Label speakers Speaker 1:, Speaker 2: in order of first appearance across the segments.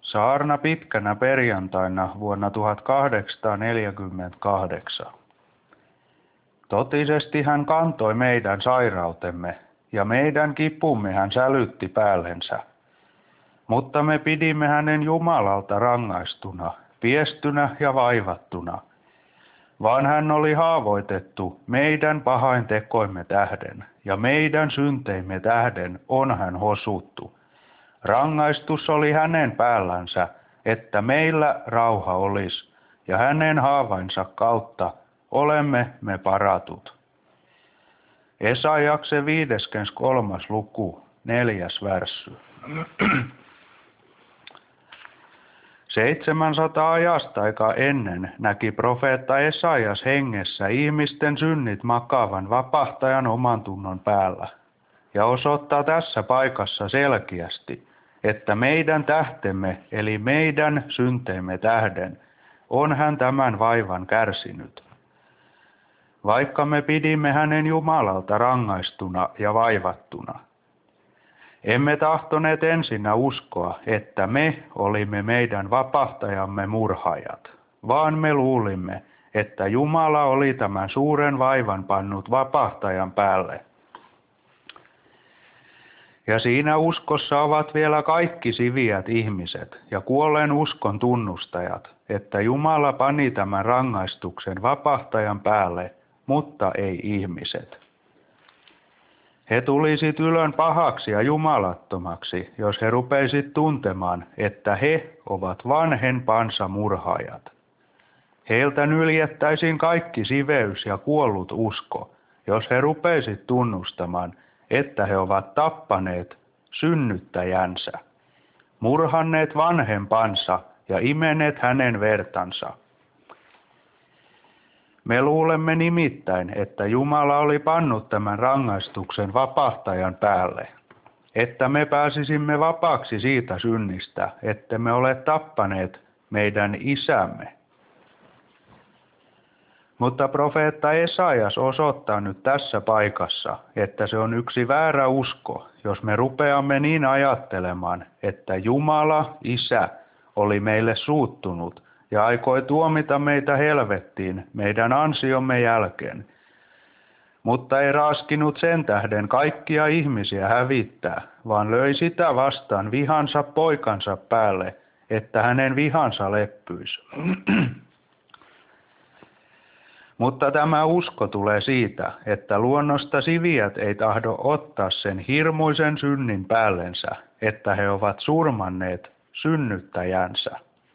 Speaker 1: Saarna pitkänä perjantaina vuonna 1848. Totisesti hän kantoi meidän sairautemme, ja meidän kipumme hän sälytti päällensä. Mutta me pidimme hänen Jumalalta rangaistuna, piestynä ja vaivattuna. Vaan hän oli haavoitettu meidän pahaintekoimme tähden, ja meidän synteimme tähden on hän hosuttu. Rangaistus oli hänen päällänsä, että meillä rauha olisi, ja hänen haavainsa kautta olemme me paratut. Esajaksen 53. luku, 4. värssy. 700 ajastaikaa ennen näki profeetta Esajas hengessä ihmisten synnit makaavan vapahtajan oman tunnon päällä, ja osoittaa tässä paikassa selkeästi, että meidän tähtemme eli meidän synteemme tähden on hän tämän vaivan kärsinyt. Vaikka me pidimme hänen Jumalalta rangaistuna ja vaivattuna. Emme tahtoneet ensinnä uskoa, että me olimme meidän vapahtajamme murhaajat, vaan me luulimme, että Jumala oli tämän suuren vaivan pannut vapahtajan päälle. Ja siinä uskossa ovat vielä kaikki siviät ihmiset ja kuolleen uskon tunnustajat, että Jumala pani tämän rangaistuksen vapahtajan päälle, mutta ei ihmiset. He tulisit ylön pahaksi ja jumalattomaksi, jos he rupeisit tuntemaan, että he ovat vanhenpansa murhaajat. Heiltä nyljettäisiin kaikki siveys ja kuollut usko, jos he rupeisit tunnustamaan, että he ovat tappaneet synnyttäjänsä, murhanneet vanhempansa ja imeneet hänen vertansa. Me luulemme nimittäin, että Jumala oli pannut tämän rangaistuksen vapahtajan päälle, että me pääsisimme vapaaksi siitä synnistä, että me ole tappaneet meidän isämme. Mutta profeetta Esajas osoittaa nyt tässä paikassa, että se on yksi väärä usko, jos me rupeamme niin ajattelemaan, että Jumala, Isä, oli meille suuttunut ja aikoi tuomita meitä helvettiin meidän ansiomme jälkeen, mutta ei raskinut sen tähden kaikkia ihmisiä hävittää, vaan löi sitä vastaan vihansa poikansa päälle, että hänen vihansa leppyisi. Mutta tämä usko tulee siitä, että luonnosta siviät ei tahdo ottaa sen hirmuisen synnin päällensä, että he ovat surmanneet synnyttäjänsä.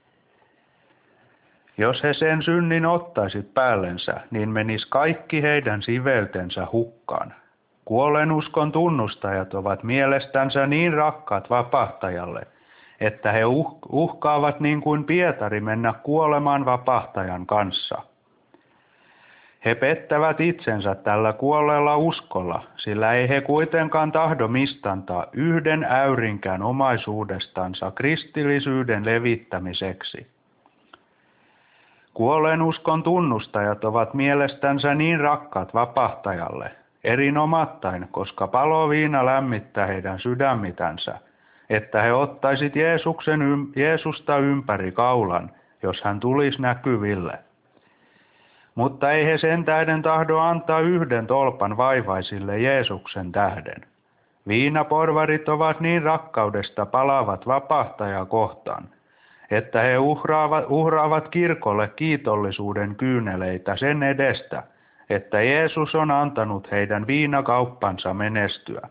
Speaker 1: Jos he sen synnin ottaisit päällensä, niin menis kaikki heidän siveytensä hukkaan. Kuolleen uskon tunnustajat ovat mielestänsä niin rakkaat vapahtajalle, että he uhkaavat niin kuin Pietari mennä kuolemaan vapahtajan kanssa. He pettävät itsensä tällä kuolleella uskolla, sillä ei he kuitenkaan tahdo mistantaa yhden äyrinkään omaisuudestansa kristillisyyden levittämiseksi. Kuolleen uskon tunnustajat ovat mielestänsä niin rakkaat vapahtajalle, erinomattain, koska paloviina lämmittää heidän sydämitänsä, että he ottaisit Jeesusta ympäri kaulan, jos hän tulisi näkyville. Mutta ei he sen tähden tahdo antaa yhden tolpan vaivaisille Jeesuksen tähden. Viinaporvarit ovat niin rakkaudesta palavat vapahtajaa kohtaan, että he uhraavat kirkolle kiitollisuuden kyyneleitä sen edestä, että Jeesus on antanut heidän viinakauppansa menestyä.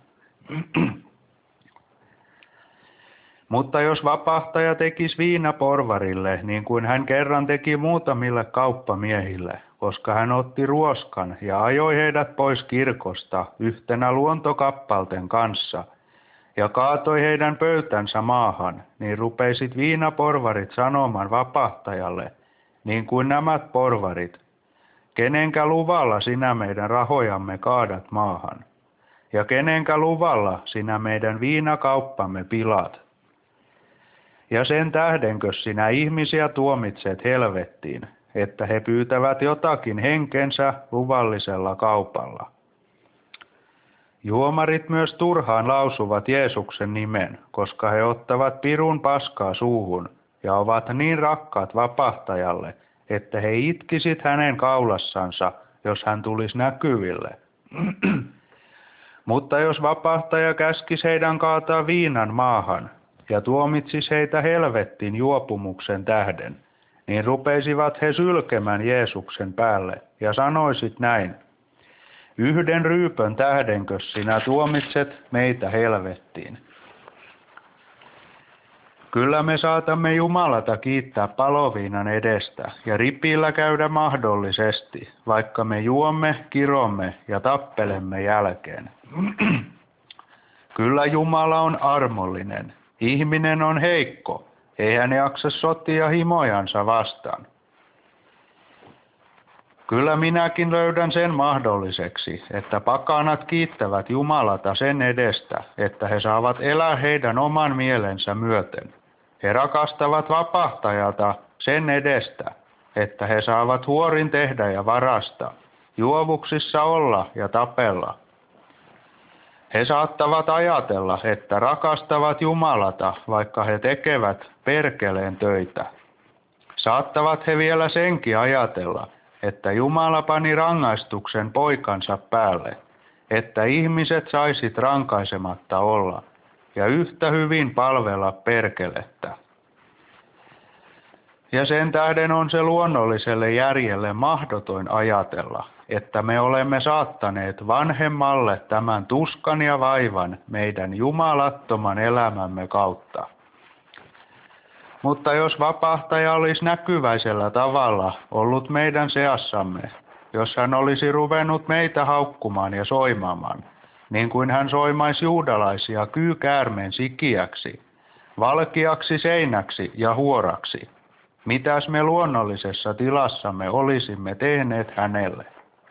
Speaker 1: Mutta jos vapahtaja tekisi viinaporvarille, niin kuin hän kerran teki muutamille kauppamiehille, koska hän otti ruoskan ja ajoi heidät pois kirkosta yhtenä luontokappalten kanssa ja kaatoi heidän pöytänsä maahan, niin rupeisit viinaporvarit sanomaan vapahtajalle, niin kuin nämä porvarit, kenenkä luvalla sinä meidän rahojamme kaadat maahan, ja kenenkä luvalla sinä meidän viinakauppamme pilaat. Ja sen tähdenkö sinä ihmisiä tuomitset helvettiin, että he pyytävät jotakin henkensä luvallisella kaupalla. Juomarit myös turhaan lausuvat Jeesuksen nimen, koska he ottavat pirun paskaa suuhun ja ovat niin rakkaat vapahtajalle, että he itkisit hänen kaulassansa, jos hän tulisi näkyville. Mutta jos vapahtaja käskisi heidän kaataa viinan maahan ja tuomitsisi heitä helvettiin juopumuksen tähden, niin rupeisivat he sylkemään Jeesuksen päälle ja sanoisit näin: yhden ryypön tähdenkö sinä tuomitset meitä helvettiin? Kyllä me saatamme Jumalata kiittää paloviinan edestä ja ripillä käydä mahdollisesti, vaikka me juomme, kiromme ja tappelemme jälkeen. Kyllä Jumala on armollinen. Ihminen on heikko. Ei hän jaksa sotia himojansa vastaan. Kyllä minäkin löydän sen mahdolliseksi, että pakanat kiittävät Jumalata sen edestä, että he saavat elää heidän oman mielensä myöten. He rakastavat vapahtajalta sen edestä, että he saavat huorin tehdä ja varasta, juovuksissa olla ja tapella. He saattavat ajatella, että rakastavat Jumalata, vaikka he tekevät perkeleen töitä. Saattavat he vielä senkin ajatella, että Jumala pani rangaistuksen poikansa päälle, että ihmiset saisit rankaisematta olla ja yhtä hyvin palvella perkelettä. Ja sen tähden on se luonnolliselle järjelle mahdotoin ajatella, että me olemme saattaneet vanhemmalle tämän tuskan ja vaivan meidän jumalattoman elämämme kautta. Mutta jos vapahtaja olisi näkyväisellä tavalla ollut meidän seassamme, jos hän olisi ruvennut meitä haukkumaan ja soimamaan, niin kuin hän soimaisi juudalaisia kyykäärmeen sikiäksi, valkeaksi seinäksi ja huoraksi, mitäs me luonnollisessa tilassamme olisimme tehneet hänelle?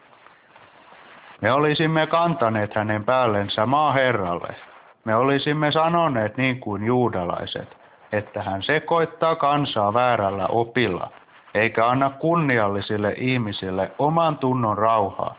Speaker 1: Me olisimme kantaneet hänen päällensä maaherralle. Me olisimme sanoneet niin kuin juudalaiset, että hän sekoittaa kansaa väärällä opilla, eikä anna kunniallisille ihmisille oman tunnon rauhaa.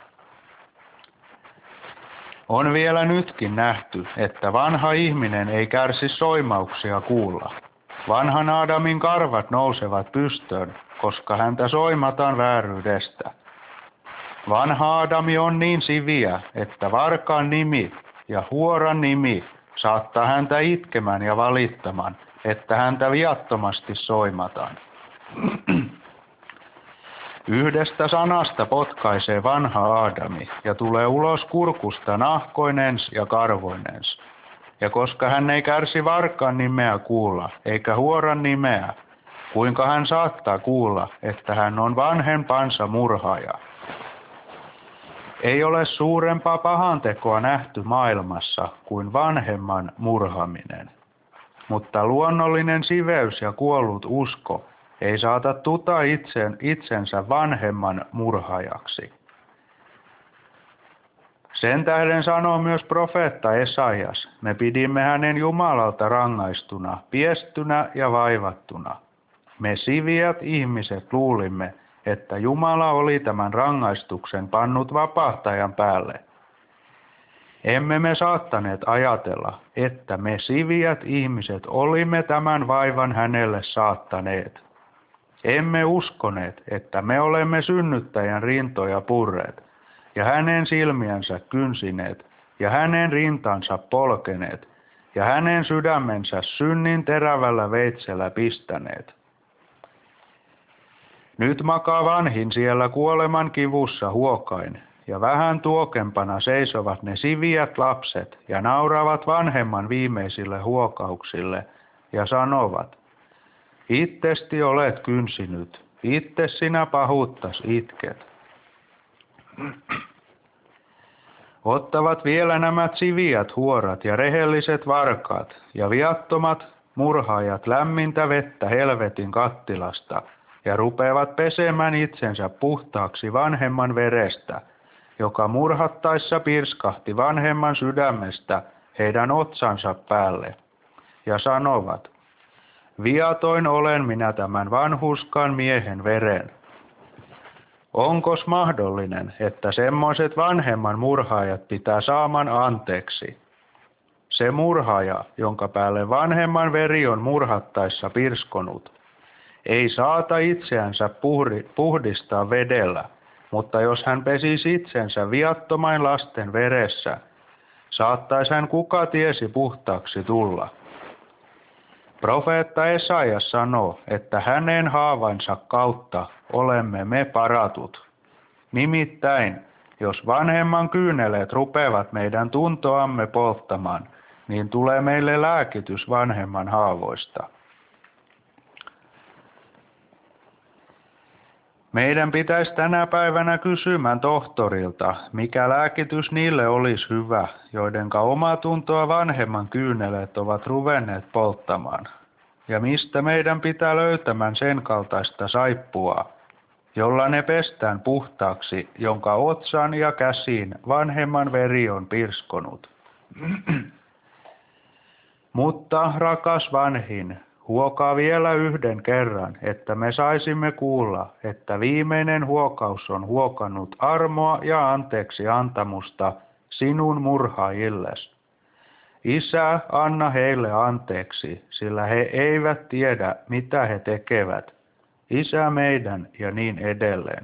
Speaker 1: On vielä nytkin nähty, että vanha ihminen ei kärsi soimauksia kuulla. Vanhan Aadamin karvat nousevat pystöön, koska häntä soimataan vääryydestä. Vanha Aadami on niin siviä, että varkaan nimi ja huoran nimi saattaa häntä itkemään ja valittamaan, että häntä viattomasti soimataan. Yhdestä sanasta potkaisee vanha Aadami ja tulee ulos kurkusta nahkoinens ja karvoinens. Ja koska hän ei kärsi varkaan nimeä kuulla, eikä huoran nimeä, kuinka hän saattaa kuulla, että hän on vanhempansa murhaaja? Ei ole suurempaa pahantekoa nähty maailmassa kuin vanhemman murhaminen. Mutta luonnollinen siveys ja kuollut usko ei saata tuta itsensä vanhemman murhaajaksi. Sen tähden sanoo myös profeetta Esaias: me pidimme hänen Jumalalta rangaistuna, piestynä ja vaivattuna. Me siviät ihmiset luulimme, että Jumala oli tämän rangaistuksen pannut vapahtajan päälle. Emme me saattaneet ajatella, että me siviät ihmiset olimme tämän vaivan hänelle saattaneet. Emme uskoneet, että me olemme synnyttäjän rintoja purreet, ja hänen silmiänsä kynsineet, ja hänen rintansa polkeneet, ja hänen sydämensä synnin terävällä veitsellä pistäneet. Nyt makaa vanhin siellä kuoleman kivussa huokain, ja vähän tuokempana seisovat ne siviät lapset ja nauravat vanhemman viimeisille huokauksille ja sanovat: ittesti olet kynsinyt, itse sinä pahuuttas itket. Ottavat vielä nämä siviät huorat ja rehelliset varkaat ja viattomat murhaajat lämmintä vettä helvetin kattilasta ja rupeavat pesemään itsensä puhtaaksi vanhemman verestä, joka murhattaessa pirskahti vanhemman sydämestä heidän otsansa päälle, ja sanovat: viatoin olen minä tämän vanhurskaan miehen veren. Onkos mahdollinen, että semmoiset vanhemman murhaajat pitää saaman anteeksi? Se murhaaja, jonka päälle vanhemman veri on murhattaessa pirskonut, ei saata itseänsä puhdistaa vedellä, mutta jos hän pesisi itsensä viattomain lasten veressä, saattaisi hän kuka tiesi puhtaaksi tulla. Profeetta Esajas sanoo, että hänen haavansa kautta olemme me paratut. Nimittäin, jos vanhemman kyyneleet rupeavat meidän tuntoamme polttamaan, niin tulee meille lääkitys vanhemman haavoista. Meidän pitäisi tänä päivänä kysymään tohtorilta, mikä lääkitys niille olisi hyvä, joidenka omaa tuntoa vanhemman kyyneleet ovat ruvenneet polttamaan. Ja mistä meidän pitää löytämään sen kaltaista saippua, jolla ne pestään puhtaaksi, jonka otsaan ja käsiin vanhemman veri on pirskonut. Mutta rakas vanhin, huokaa vielä yhden kerran, että me saisimme kuulla, että viimeinen huokaus on huokannut armoa ja anteeksi antamusta sinun murhaajilles. Isä, anna heille anteeksi, sillä he eivät tiedä, mitä he tekevät. Isä meidän ja niin edelleen.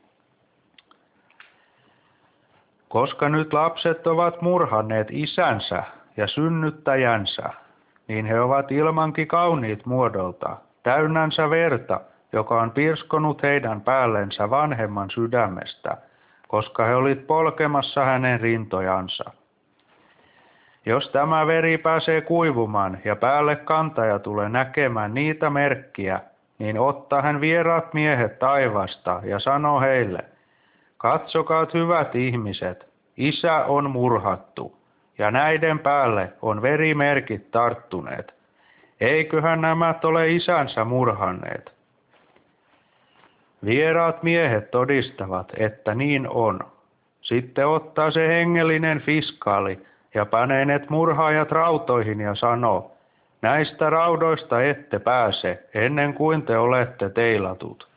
Speaker 1: Koska nyt lapset ovat murhanneet isänsä ja synnyttäjänsä, niin he ovat ilmankin kauniit muodolta, täynnänsä verta, joka on pirskonut heidän päällensä vanhemman sydämestä, koska he olivat polkemassa hänen rintojansa. Jos tämä veri pääsee kuivumaan ja päälle kantaja tulee näkemään niitä merkkiä, niin ottaa hän vieraat miehet taivasta ja sanoo heille, katsokaat hyvät ihmiset, isä on murhattu, ja näiden päälle on verimerkit tarttuneet. Eiköhän nämä ole isänsä murhanneet? Vieraat miehet todistavat, että niin on. Sitten ottaa se hengellinen fiskaali ja panee ne murhaajat rautoihin ja sanoo, näistä raudoista ette pääse ennen kuin te olette teilatut.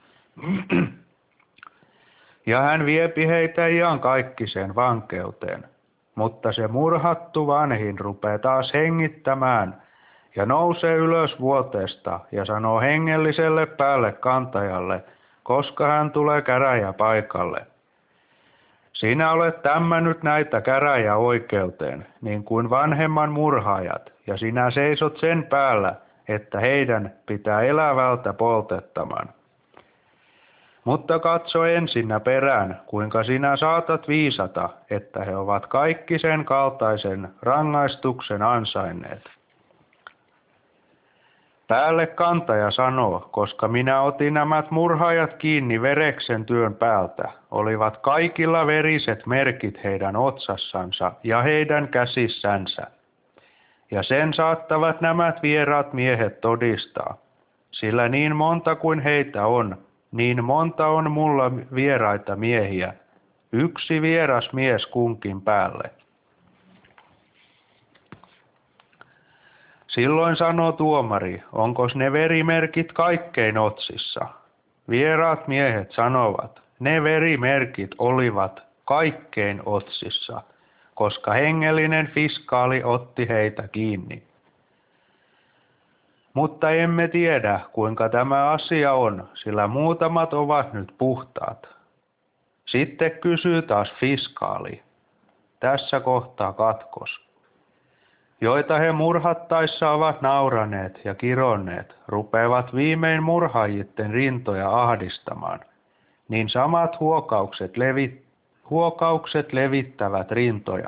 Speaker 1: Ja hän viepi heitä iankaikkiseen vankeuteen. Mutta se murhattu vanhin rupeaa taas hengittämään ja nousee ylös vuoteesta ja sanoo hengelliselle päälle kantajalle, koska hän tulee käräjäpaikalle. Sinä olet tämmännyt näitä käräjäoikeuteen, niin kuin vanhemman murhaajat, ja sinä seisot sen päällä, että heidän pitää elävältä poltettaman. Mutta katso ensinnä perään, kuinka sinä saatat viisata, että he ovat kaikki sen kaltaisen rangaistuksen ansainneet. Päälle kantaja sanoo, koska minä otin nämä murhaajat kiinni vereksen työn päältä, olivat kaikilla veriset merkit heidän otsassansa ja heidän käsissänsä. Ja sen saattavat nämä vieraat miehet todistaa, sillä niin monta kuin heitä on, niin monta on mulla vieraita miehiä, yksi vieras mies kunkin päälle. Silloin sanoo tuomari, onkos ne verimerkit kaikkein otsissa? Vieraat miehet sanovat, ne verimerkit olivat kaikkein otsissa, koska hengellinen fiskaali otti heitä kiinni. Mutta emme tiedä, kuinka tämä asia on, sillä muutamat ovat nyt puhtaat. Sitten kysyy taas fiskaali. Tässä kohtaa katkos. Joita he murhattaessa ovat nauraneet ja kironneet, rupeavat viimein murhaajitten rintoja ahdistamaan, niin samat huokaukset levittävät rintoja.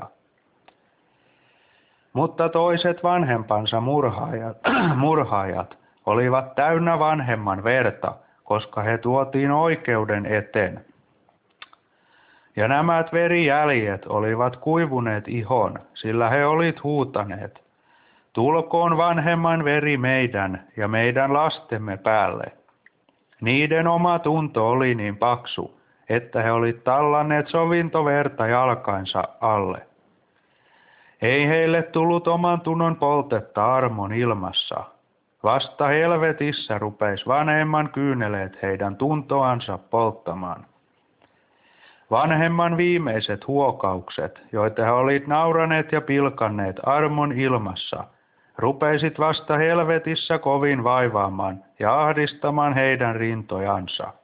Speaker 1: Mutta toiset vanhempansa murhaajat olivat täynnä vanhemman verta, koska he tuotiin oikeuden eteen. Ja nämä verijäljet olivat kuivuneet ihon, sillä he olivat huutaneet, tulkoon vanhemman veri meidän ja meidän lastemme päälle. Niiden oma tunto oli niin paksu, että he olivat tallanneet sovintoverta jalkainsa alle. Ei heille tullut oman tunnon poltetta armon ilmassa. Vasta helvetissä rupeisi vanhemman kyyneleet heidän tuntoansa polttamaan. Vanhemman viimeiset huokaukset, joita he olit nauraneet ja pilkanneet armon ilmassa, rupeisit vasta helvetissä kovin vaivaamaan ja ahdistamaan heidän rintojansa.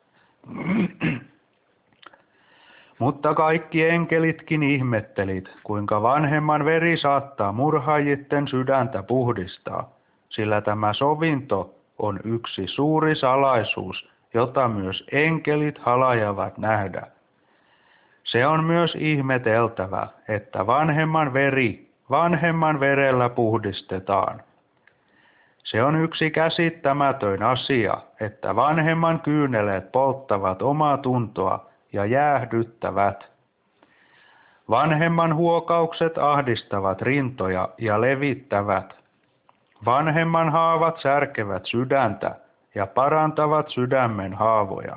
Speaker 1: Mutta kaikki enkelitkin ihmettelit, kuinka vanhemman veri saattaa murhaajitten sydäntä puhdistaa, sillä tämä sovinto on yksi suuri salaisuus, jota myös enkelit halajavat nähdä. Se on myös ihmeteltävä, että vanhemman verellä puhdistetaan. Se on yksi käsittämätön asia, että vanhemman kyyneleet polttavat omaa tuntoa ja jäähdyttävät. Vanhemman huokaukset ahdistavat rintoja ja levittävät. Vanhemman haavat särkevät sydäntä ja parantavat sydämen haavoja.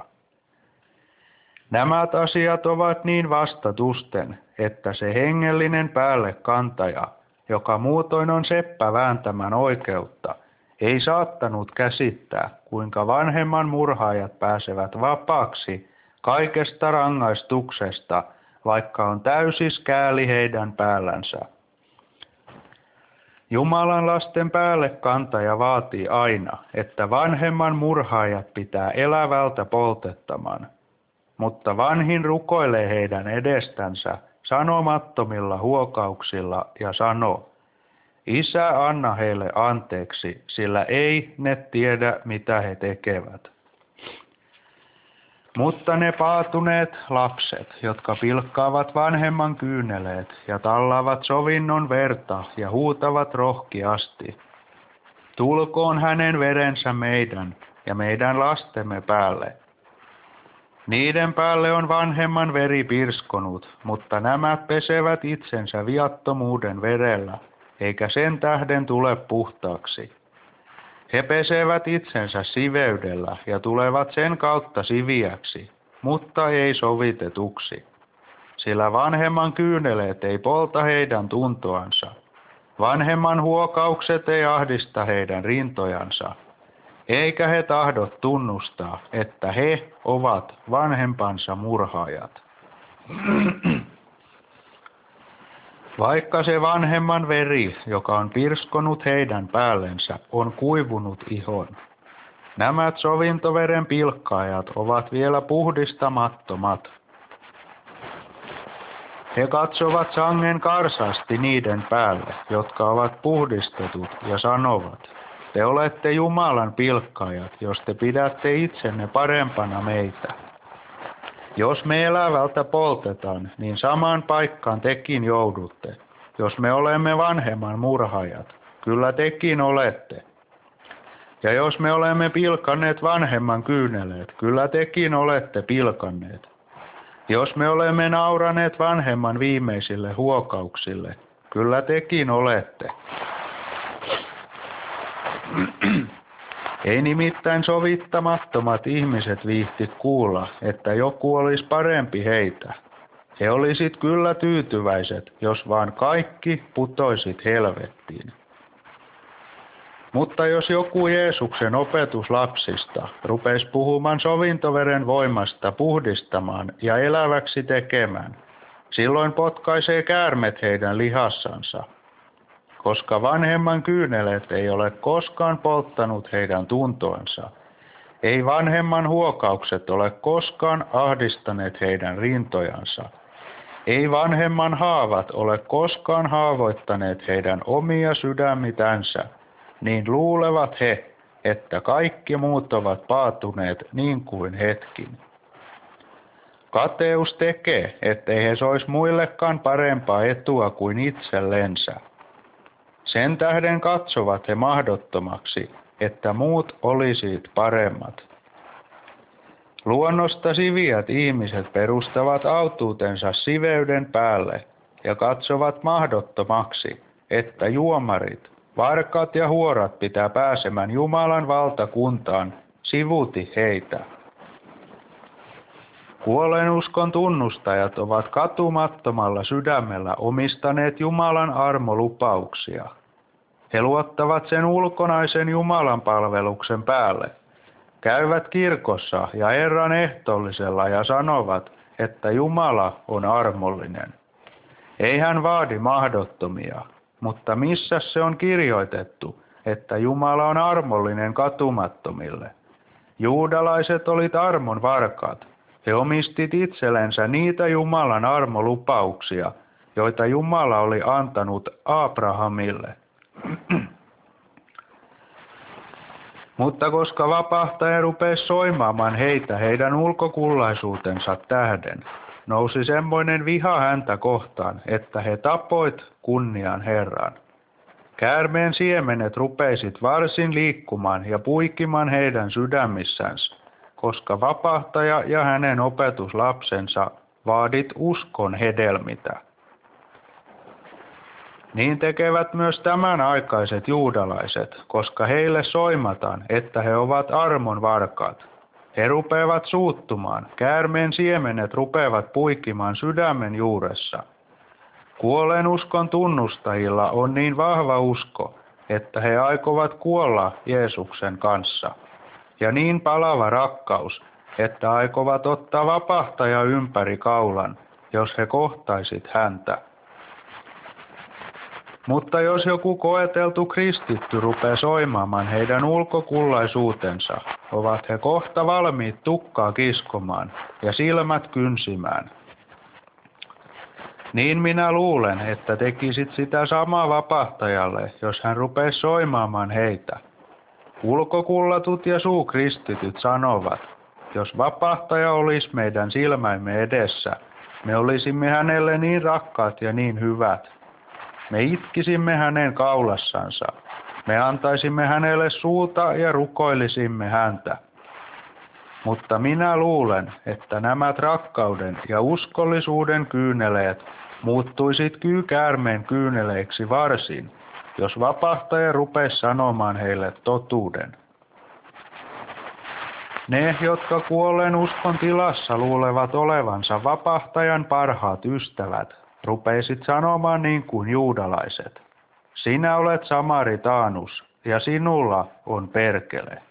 Speaker 1: Nämä asiat ovat niin vastatusten, että se hengellinen päällekantaja, joka muutoin on seppä vääntämän oikeutta, ei saattanut käsittää, kuinka vanhemman murhaajat pääsevät vapaaksi kaikesta rangaistuksesta, vaikka on täysis kääli heidän päällänsä. Jumalan lasten päällekantaja vaatii aina, että vanhemman murhaajat pitää elävältä poltettaman. Mutta vanhin rukoilee heidän edestänsä sanomattomilla huokauksilla ja sanoo, Isä, anna heille anteeksi, sillä ei ne tiedä, mitä he tekevät. Mutta ne paatuneet lapset, jotka pilkkaavat vanhemman kyyneleet ja tallaavat sovinnon verta ja huutavat rohkeasti, tulkoon hänen verensä meidän ja meidän lastemme päälle. Niiden päälle on vanhemman veri pirskonut, mutta nämä pesevät itsensä viattomuuden verellä, eikä sen tähden tule puhtaaksi. He pesevät itsensä siveydellä ja tulevat sen kautta siviäksi, mutta ei sovitetuksi. Sillä vanhemman kyyneleet ei polta heidän tuntoansa. Vanhemman huokaukset ei ahdista heidän rintojansa. Eikä he tahdo tunnustaa, että he ovat vanhempansa murhaajat. Vaikka se vanhemman veri, joka on pirskonut heidän päällensä, on kuivunut ihon. Nämä sovintoveren pilkkaajat ovat vielä puhdistamattomat. He katsovat sangen karsasti niiden päälle, jotka ovat puhdistetut, ja sanovat, te olette Jumalan pilkkaajat, jos te pidätte itsenne parempana meitä. Jos me elävältä poltetaan, niin samaan paikkaan tekin joudutte. Jos me olemme vanhemman murhaajat, kyllä tekin olette. Ja jos me olemme pilkanneet vanhemman kyyneleet, kyllä tekin olette pilkanneet. Jos me olemme nauraneet vanhemman viimeisille huokauksille, kyllä tekin olette. Ei nimittäin sovittamattomat ihmiset viihti kuulla, että joku olisi parempi heitä. He olisit kyllä tyytyväiset, jos vaan kaikki putoisit helvettiin. Mutta jos joku Jeesuksen opetuslapsista rupeisi puhumaan sovintoveren voimasta puhdistamaan ja eläväksi tekemään, silloin potkaisee käärmet heidän lihassansa. Koska vanhemman kyyneleet ei ole koskaan polttanut heidän tuntoansa, ei vanhemman huokaukset ole koskaan ahdistaneet heidän rintojansa, ei vanhemman haavat ole koskaan haavoittaneet heidän omia sydämitänsä, niin luulevat he, että kaikki muut ovat paatuneet niin kuin hetkin. Kateus tekee, ettei he sois muillekaan parempaa etua kuin itsellensä. Sen tähden katsovat he mahdottomaksi, että muut olisivat paremmat. Luonnosta siviät ihmiset perustavat autuutensa siveyden päälle ja katsovat mahdottomaksi, että juomarit, varkat ja huorat pitää pääsemään Jumalan valtakuntaan sivuti heitä. Kuollenuskon tunnustajat ovat katumattomalla sydämellä omistaneet Jumalan armolupauksia. He luottavat sen ulkonaisen Jumalan palveluksen päälle, käyvät kirkossa ja Herran ehtoollisella ja sanovat, että Jumala on armollinen. Ei hän vaadi mahdottomia, mutta missä se on kirjoitettu, että Jumala on armollinen katumattomille? Juudalaiset olivat armon varkaat. He omistit itsellensä niitä Jumalan armolupauksia, joita Jumala oli antanut Abrahamille. Mutta koska vapahtaja rupesi soimaamaan heitä heidän ulkokullaisuutensa tähden, nousi semmoinen viha häntä kohtaan, että he tapoit kunnian Herran. Käärmeen siemenet rupeisit varsin liikkumaan ja puikimaan heidän sydämissänsä, koska vapahtaja ja hänen opetuslapsensa vaadit uskon hedelmitä. Niin tekevät myös tämänaikaiset juudalaiset, koska heille soimataan, että he ovat armon varkaat. He rupeavat suuttumaan, käärmeen siemenet rupeavat puikimaan sydämen juuressa. Kuolleen uskon tunnustajilla on niin vahva usko, että he aikovat kuolla Jeesuksen kanssa. Ja niin palava rakkaus, että aikovat ottaa vapahtaja ympäri kaulan, jos he kohtaisit häntä. Mutta jos joku koeteltu kristitty rupeaa soimaamaan heidän ulkokullaisuutensa, ovat he kohta valmiit tukkaa kiskomaan ja silmät kynsimään. Niin minä luulen, että tekisit sitä samaa vapahtajalle, jos hän rupeaa soimaamaan heitä. Ulkokullatut ja suukristityt sanovat, jos vapahtaja olisi meidän silmäimme edessä, me olisimme hänelle niin rakkaat ja niin hyvät. Me itkisimme hänen kaulassansa. Me antaisimme hänelle suuta ja rukoilisimme häntä. Mutta minä luulen, että nämä rakkauden ja uskollisuuden kyyneleet muuttuisit kyykäärmeen kyyneleiksi varsin, jos vapahtaja rupesi sanomaan heille totuuden. Ne, jotka kuolleen uskon tilassa luulevat olevansa vapahtajan parhaat ystävät, rupeisit sanomaan niin kuin juudalaiset. Sinä olet Samaritaanus ja sinulla on perkele.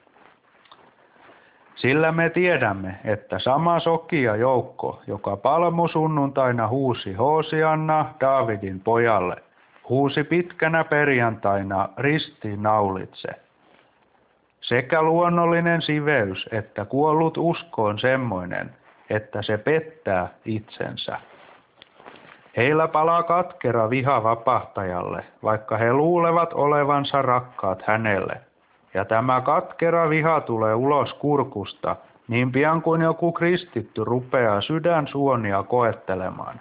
Speaker 1: Sillä me tiedämme, että sama sokia joukko, joka palmusunnuntaina huusi Hoosianna Daavidin pojalle, huusi pitkänä perjantaina ristiinnaulitse. Sekä luonnollinen siveys että kuollut usko on semmoinen, että se pettää itsensä. Heillä palaa katkera viha vapahtajalle, vaikka he luulevat olevansa rakkaat hänelle. Ja tämä katkera viha tulee ulos kurkusta, niin pian kuin joku kristitty rupeaa sydänsuonia koettelemaan.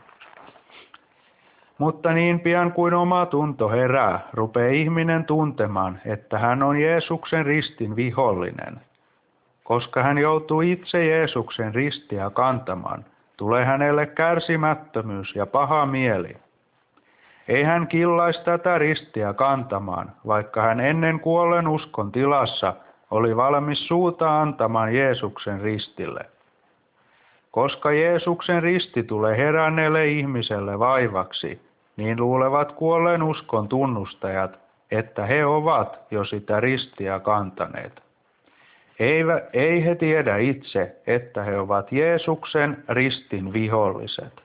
Speaker 1: Mutta niin pian kuin oma tunto herää, rupeaa ihminen tuntemaan, että hän on Jeesuksen ristin vihollinen. Koska hän joutuu itse Jeesuksen ristiä kantamaan, tulee hänelle kärsimättömyys ja paha mieli. Ei hän killaisi tätä ristiä kantamaan, vaikka hän ennen kuolleen uskon tilassa oli valmis suuta antamaan Jeesuksen ristille. Koska Jeesuksen risti tulee heränneelle ihmiselle vaivaksi, niin luulevat kuolleen uskon tunnustajat, että he ovat jo sitä ristiä kantaneet. Ei he tiedä itse, että he ovat Jeesuksen ristin viholliset.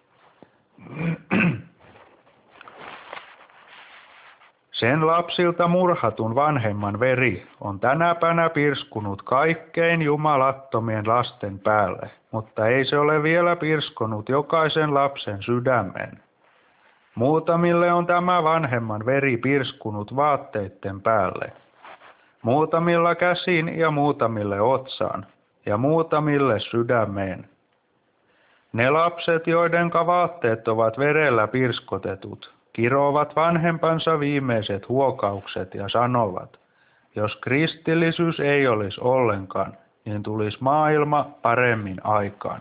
Speaker 1: Sen lapsilta murhatun vanhemman veri on tänäpänä pirskunut kaikkein jumalattomien lasten päälle, mutta ei se ole vielä pirskonut jokaisen lapsen sydämen. Muutamille on tämä vanhemman veri pirskunut vaatteiden päälle. Muutamilla käsiin ja muutamille otsaan, ja muutamille sydämeen. Ne lapset, joiden vaatteet ovat verellä pirskotetut, kirovat vanhempansa viimeiset huokaukset ja sanovat, jos kristillisyys ei olisi ollenkaan, niin tulisi maailma paremmin aikaan.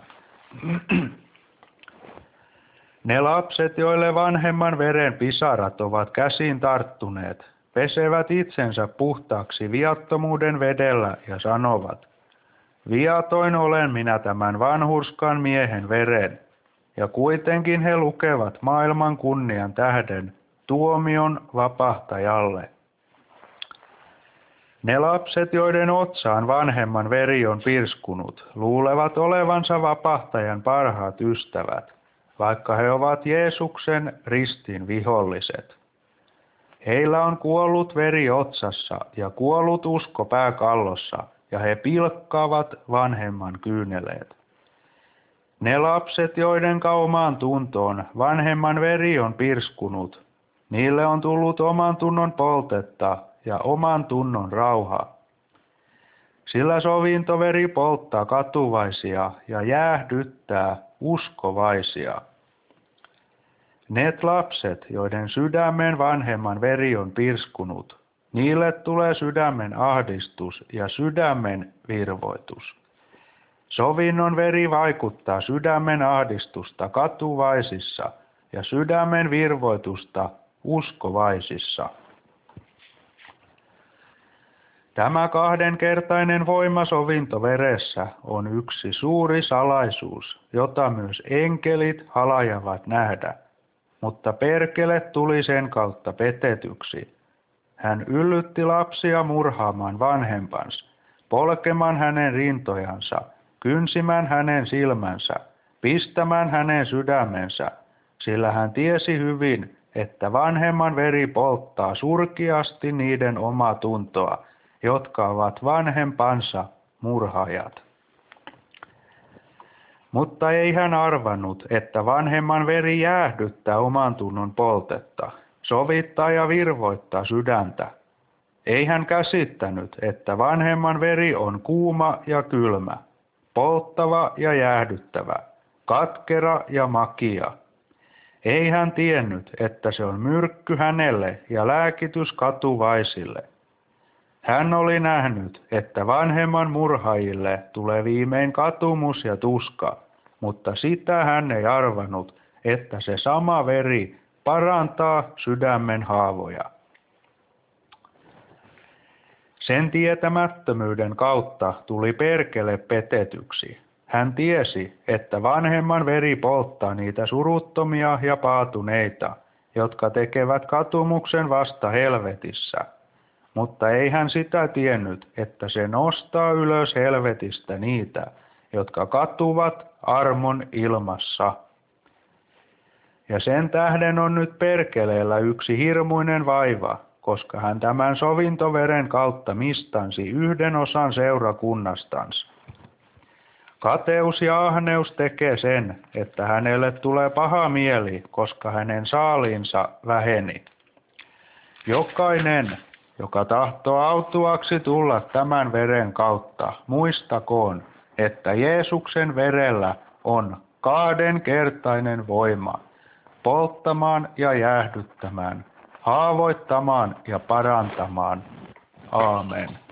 Speaker 1: Ne lapset, joille vanhemman veren pisarat ovat käsiin tarttuneet, pesevät itsensä puhtaaksi viattomuuden vedellä ja sanovat, viatoin olen minä tämän vanhurskan miehen veren, ja kuitenkin he lukevat maailman kunnian tähden tuomion vapahtajalle. Ne lapset, joiden otsaan vanhemman veri on pirskunut, luulevat olevansa vapahtajan parhaat ystävät, vaikka he ovat Jeesuksen ristin viholliset. Heillä on kuollut veri otsassa ja kuollut usko pääkallossa, ja he pilkkaavat vanhemman kyyneleet. Ne lapset, joiden omaan tuntoon vanhemman veri on pirskunut, niille on tullut oman tunnon poltetta ja oman tunnon rauha. Sillä sovintoveri polttaa katuvaisia ja jäähdyttää uskovaisia. Ne lapset, joiden sydämen vanhemman veri on pirskunut, niille tulee sydämen ahdistus ja sydämen virvoitus. Sovinnon veri vaikuttaa sydämen ahdistusta katuvaisissa ja sydämen virvoitusta uskovaisissa. Tämä kahdenkertainen voima sovintoveressä on yksi suuri salaisuus, jota myös enkelit halajavat nähdä, mutta perkele tuli sen kautta petetyksi. Hän yllytti lapsia murhaamaan vanhempansa, polkemaan hänen rintojansa, kynsimään hänen silmänsä, pistämään hänen sydämensä, sillä hän tiesi hyvin, että vanhemman veri polttaa surkeasti niiden omaa tuntoa, jotka ovat vanhempansa murhaajat. Mutta ei hän arvannut, että vanhemman veri jäähdyttää oman tunnon poltetta, sovittaa ja virvoittaa sydäntä. Ei hän käsittänyt, että vanhemman veri on kuuma ja kylmä, polttava ja jäähdyttävä, katkera ja makia. Ei hän tiennyt, että se on myrkky hänelle ja lääkitys katuvaisille. Hän oli nähnyt, että vanhemman murhaajille tulee viimein katumus ja tuska, mutta sitä hän ei arvannut, että se sama veri parantaa sydämen haavoja. Sen tietämättömyyden kautta tuli perkele petetyksi. Hän tiesi, että vanhemman veri polttaa niitä suruttomia ja paatuneita, jotka tekevät katumuksen vasta helvetissä. Mutta ei hän sitä tiennyt, että se nostaa ylös helvetistä niitä, jotka katuvat armon ilmassa. Ja sen tähden on nyt perkeleellä yksi hirmuinen vaiva, koska hän tämän sovintoveren kautta mistansi yhden osan seurakunnastansa. Kateus ja ahneus tekee sen, että hänelle tulee paha mieli, koska hänen saaliinsa väheni. Jokainen, joka tahtoo autuaksi tulla tämän veren kautta, muistakoon, että Jeesuksen verellä on kahdenkertainen voima polttamaan ja jäähdyttämään, haavoittamaan ja parantamaan. Aamen.